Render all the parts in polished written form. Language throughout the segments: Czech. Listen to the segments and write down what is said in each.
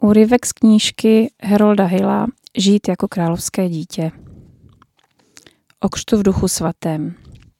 Úryvek z knížky Harolda Hilla Žít jako královské dítě. O křtu v Duchu svatém.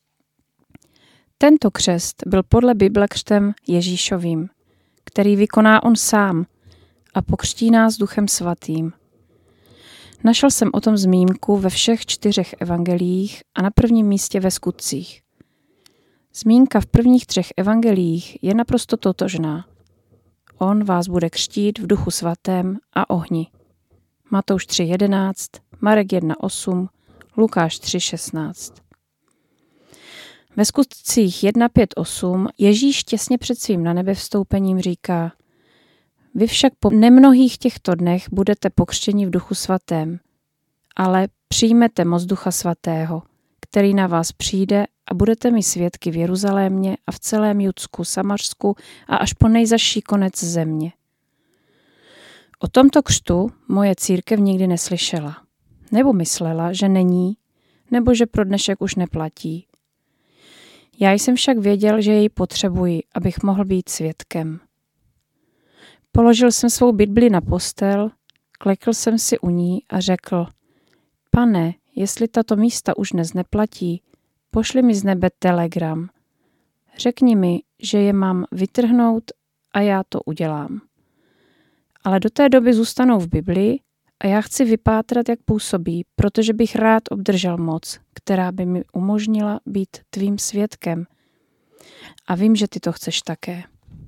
Tento křest byl podle Bible křtem Ježíšovým, který vykoná on sám a pokřtí nás Duchem svatým. Našel jsem o tom zmínku ve všech 4 evangeliích a na prvním místě ve Skutcích. Zmínka v prvních 3 evangeliích je naprosto totožná. On vás bude křtít v Duchu svatém a ohni. Matouš 3.11, Marek 1.8, Lukáš 3.16. Ve Skutcích 1.5.8 Ježíš těsně před svým na nebe vstoupením říká: Vy však po nemnohých těchto dnech budete pokřtěni v Duchu svatém, ale přijmete moc Ducha svatého, který na vás přijde a budete mi svědky v Jeruzalémě a v celém Judsku, Samařsku a až po nejzazší konec země. O tomto křtu moje církev nikdy neslyšela. Nebo myslela, že není, nebo že pro dnešek už neplatí. Já jsem však věděl, že jej potřebuji, abych mohl být svědkem. Položil jsem svou Bibli na postel, klekl jsem si u ní a řekl: Pane, jestli tato místa už dnes neplatí, pošli mi z nebe telegram. Řekni mi, že je mám vytrhnout a já to udělám. Ale do té doby zůstanou v Bibli a já chci vypátrat, jak působí, protože bych rád obdržel moc, která by mi umožnila být tvým svědkem. A vím, že ty to chceš také.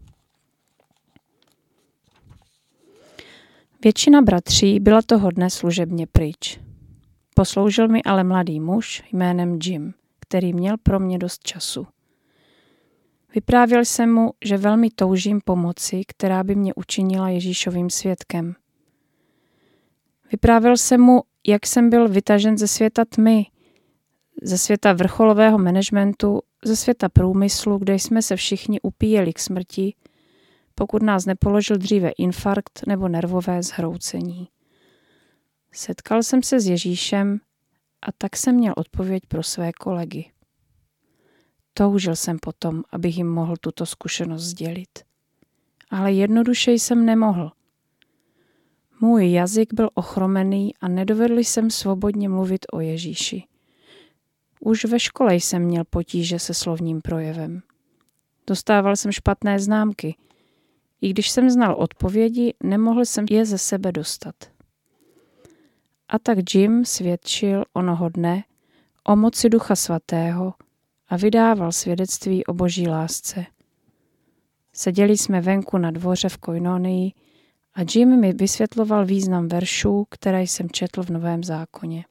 Většina bratří byla toho dne služebně pryč. Posloužil mi ale mladý muž jménem Jim, který měl pro mě dost času. Vyprávěl jsem mu, že velmi toužím pomoci, která by mě učinila Ježíšovým svědkem. Vyprávěl jsem mu, jak jsem byl vytažen ze světa tmy, ze světa vrcholového managementu, ze světa průmyslu, kde jsme se všichni upíjeli k smrti, pokud nás nepoložil dříve infarkt nebo nervové zhroucení. Setkal jsem se s Ježíšem a tak jsem měl odpověď pro své kolegy. Toužil jsem potom, abych jim mohl tuto zkušenost sdělit. Ale jednoduše jsem nemohl. Můj jazyk byl ochromený a nedovedl jsem svobodně mluvit o Ježíši. Už ve škole jsem měl potíže se slovním projevem. Dostával jsem špatné známky. I když jsem znal odpovědi, nemohl jsem je ze sebe dostat. A tak Jim svědčil onoho dne o moci Ducha svatého a vydával svědectví o Boží lásce. Seděli jsme venku na dvoře v Koinonii a Jim mi vysvětloval význam veršů, které jsem četl v Novém zákoně.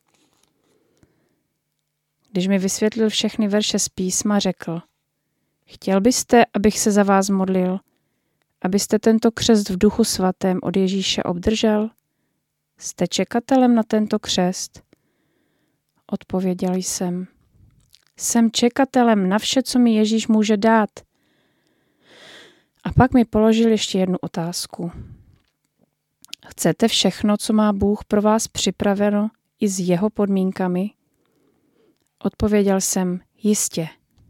Když mi vysvětlil všechny verše z písma, řekl: Chtěl byste, abych se za vás modlil, abyste tento křest v Duchu svatém od Ježíše obdržel? Jste čekatelem na tento křest? Odpověděl jsem: Jsem čekatelem na vše, co mi Ježíš může dát. A pak mi položil ještě jednu otázku. Chcete všechno, co má Bůh pro vás připraveno, i s jeho podmínkami? Odpověděl jsem: Jistě.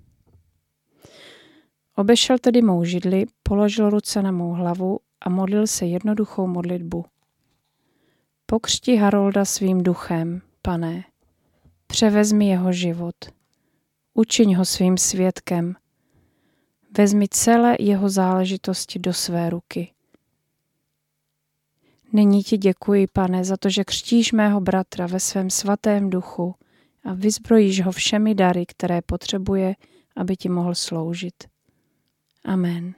Obešel tedy mou židli, položil ruce na mou hlavu a modlil se jednoduchou modlitbu. Pokřti Harolda svým duchem, Pane. Převezmi jeho život. Učiň ho svým svědkem. Vezmi celé jeho záležitosti do své ruky. Nyní ti děkuji, Pane, za to, že křtíš mého bratra ve svém svatém duchu a vyzbrojíš ho všemi dary, které potřebuje, aby ti mohl sloužit. Amen.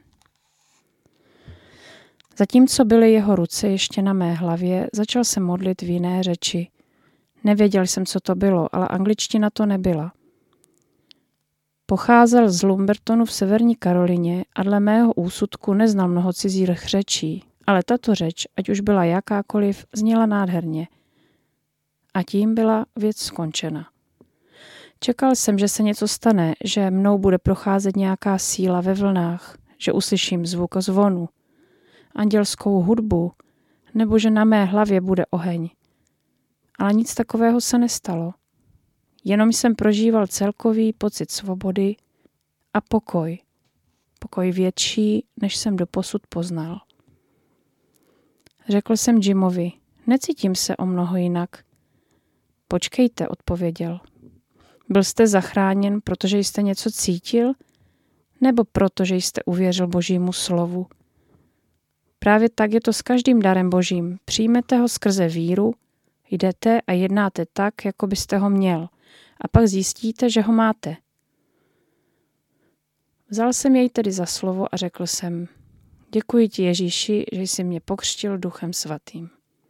Zatímco byly jeho ruce ještě na mé hlavě, začal jsem modlit v jiné řeči. Nevěděl jsem, co to bylo, ale angličtina to nebyla. Pocházel z Lumbertonu v severní Karolině a dle mého úsudku neznal mnoho cizích řečí, ale tato řeč, ať už byla jakákoliv, zněla nádherně. A tím byla věc skončena. Čekal jsem, že se něco stane, že mnou bude procházet nějaká síla ve vlnách, že uslyším zvuk zvonu, andělskou hudbu, nebo že na mé hlavě bude oheň. Ale nic takového se nestalo. Jenom jsem prožíval celkový pocit svobody a pokoj. Pokoj větší, než jsem doposud poznal. Řekl jsem Jimovi, necítím se o mnoho jinak. Počkejte, odpověděl. Byl jste zachráněn, protože jste něco cítil? Nebo proto, že jste uvěřil Božímu slovu? Právě tak je to s každým darem Božím. Přijmete ho skrze víru, jdete a jednáte tak, jako byste ho měl. A pak zjistíte, že ho máte. Vzal jsem jej tedy za slovo a řekl jsem, děkuji ti, Ježíši, že jsi mě pokřtil Duchem svatým.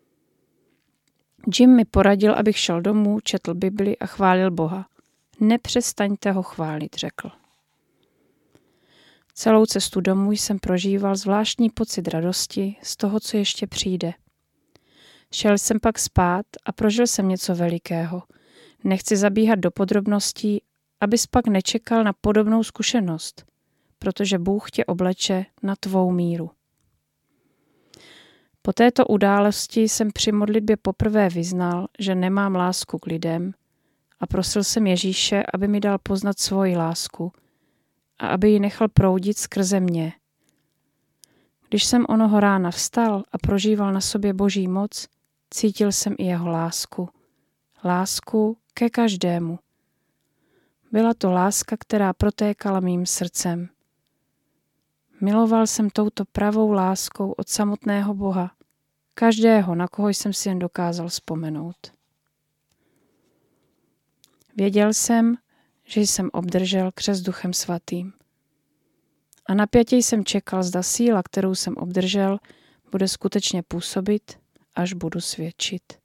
Jim mi poradil, abych šel domů, četl Bibli a chválil Boha. Nepřestaňte ho chválit, řekl. Celou cestu domů jsem prožíval zvláštní pocit radosti z toho, co ještě přijde. Šel jsem pak spát a prožil jsem něco velikého. Nechci zabíhat do podrobností, abys pak nečekal na podobnou zkušenost, protože Bůh tě obleče na tvou míru. Po této události jsem při modlitbě poprvé vyznal, že nemám lásku k lidem a prosil jsem Ježíše, aby mi dal poznat svoji lásku a aby ji nechal proudit skrze mě. Když jsem onoho rána vstal a prožíval na sobě Boží moc, cítil jsem i jeho lásku. Lásku ke každému. Byla to láska, která protékala mým srdcem. Miloval jsem touto pravou láskou od samotného Boha, každého, na koho jsem si jen dokázal vzpomenout. Věděl jsem, že jsem obdržel křest Duchem svatým. A napjatě jsem čekal, zda síla, kterou jsem obdržel, bude skutečně působit, až budu svědčit.